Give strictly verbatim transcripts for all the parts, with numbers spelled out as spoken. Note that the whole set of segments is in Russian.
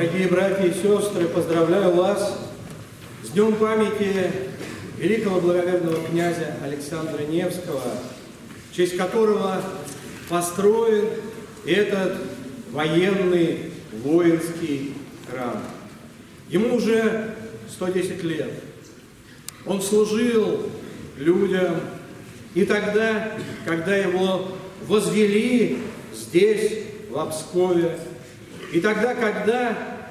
Дорогие братья и сестры, поздравляю вас с днем памяти великого благоверного князя Александра Невского, в честь которого построен этот военный воинский храм. Ему уже сто десять лет. Он служил людям и тогда, когда его возвели здесь, в Обскове, и тогда, когда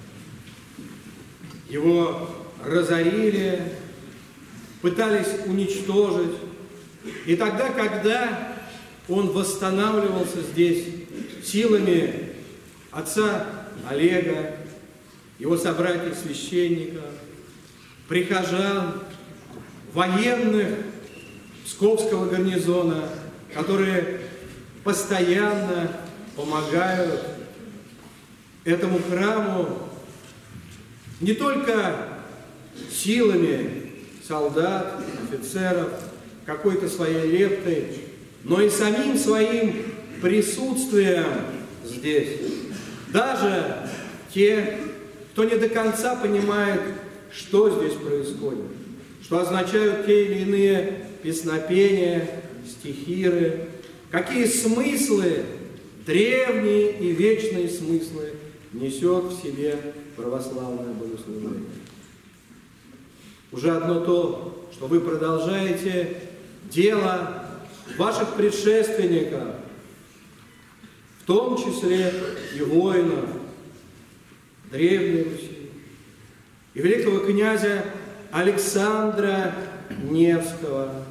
его разорили, пытались уничтожить, и тогда, когда он восстанавливался здесь силами отца Олега, его собратьев-священников, прихожан, военных Псковского гарнизона, которые постоянно помогают этому храму не только силами солдат, офицеров, какой-то своей лептой, но и самим своим присутствием здесь. Даже те, кто не до конца понимает, что здесь происходит, что означают те или иные песнопения, стихиры, какие смыслы, древние и вечные смыслы несет в себе православное богослужение. Уже одно то, что вы продолжаете дело ваших предшественников, в том числе и воинов Древней Руси, и великого князя Александра Невского,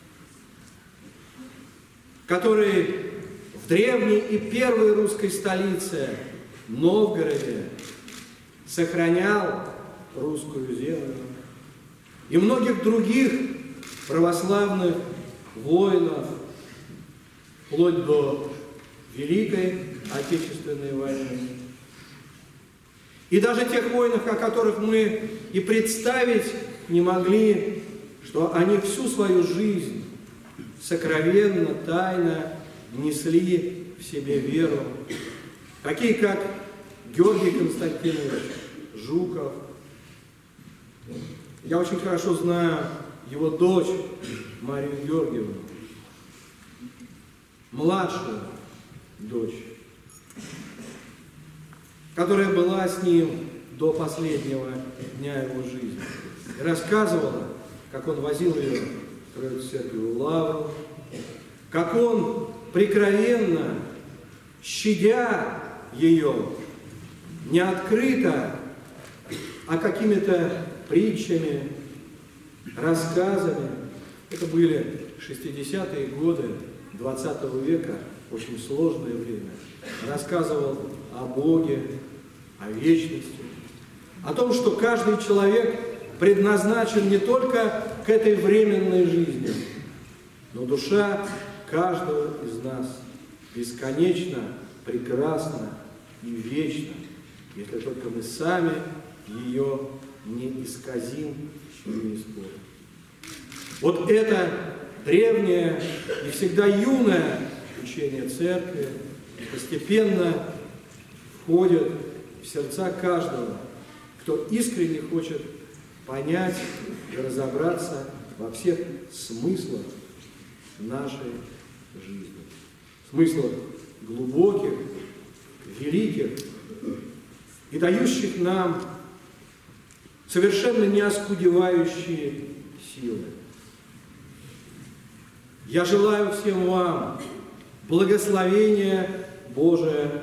который в древней и первой русской столице, Новгороде, сохранял русскую землю, и многих других православных воинов, вплоть до Великой Отечественной войны. И даже тех воинов, о которых мы и представить не могли, что они всю свою жизнь сокровенно, тайно несли в себе веру. Такие, как Георгий Константинович Жуков. Я очень хорошо знаю его дочь Марию Георгиевну, младшую дочь, которая была с ним до последнего дня его жизни. И рассказывала, как он возил ее в Троице-Церковную лавру, как он прикровенно, щадя ее, не открыто, а какими-то притчами, рассказами. Это были шестидесятые годы двадцатого века, очень сложное время. Рассказывал о Боге, о вечности, о том, что каждый человек предназначен не только к этой временной жизни, но душа каждого из нас бесконечно, прекрасна и вечна, если только мы сами ее не исказим и не испортим. Вот это древнее и всегда юное учение Церкви постепенно входит в сердца каждого, кто искренне хочет понять и разобраться во всех смыслах нашей жизни. Смыслах глубоких, великих и дающих нам совершенно не оскудевающие силы. Я желаю всем вам благословения Божия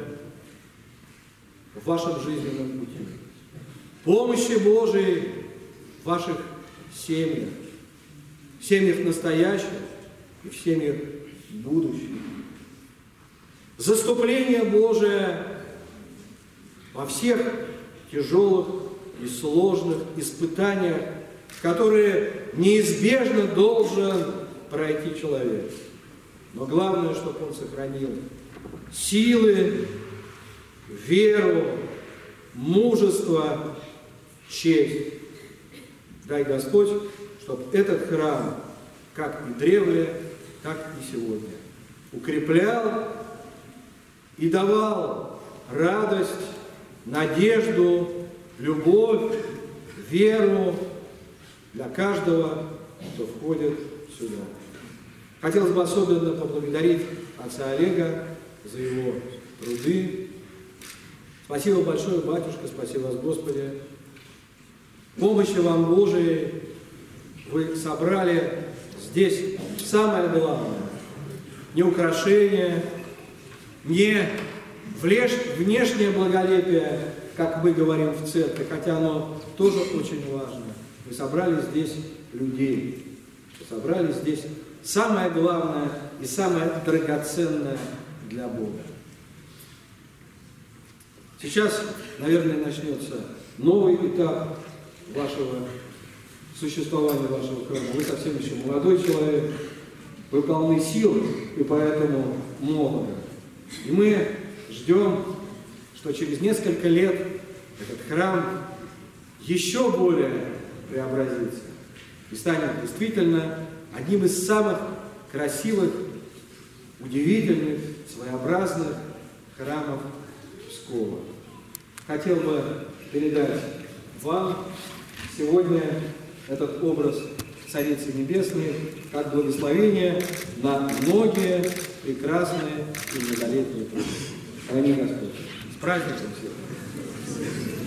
в вашем жизненном пути, помощи Божией в ваших семьях, в семьях настоящих и в семьях будущих. Заступление Божие во всех тяжелых и сложных испытаниях, которые неизбежно должен пройти человек. Но главное, чтобы он сохранил силы, веру, мужество, честь. Дай Господь, чтобы этот храм, как и древле, так и сегодня, укреплял и давал радость надежду, любовь, веру для каждого, кто входит сюда. Хотелось бы особенно поблагодарить отца Олега за его труды. Спасибо большое, батюшка, спасибо вас, Господи. Помощи вам Божией вы собрали здесь самое главное. Не украшение, не внешнее благолепие, как мы говорим в церкви, хотя оно тоже очень важно. Вы собрали здесь людей. Вы собрали здесь самое главное и самое драгоценное для Бога. Сейчас, наверное, начнется новый этап вашего существования, вашего храма. Вы совсем еще молодой человек, вы полны сил и поэтому молоды. И мы ждем, что через несколько лет этот храм еще более преобразится и станет действительно одним из самых красивых, удивительных, своеобразных храмов Пскова. Хотел бы передать вам сегодня этот образ Царицы Небесной как благословение на многие прекрасные и многолетние труды. Храни Господь. С праздником всех!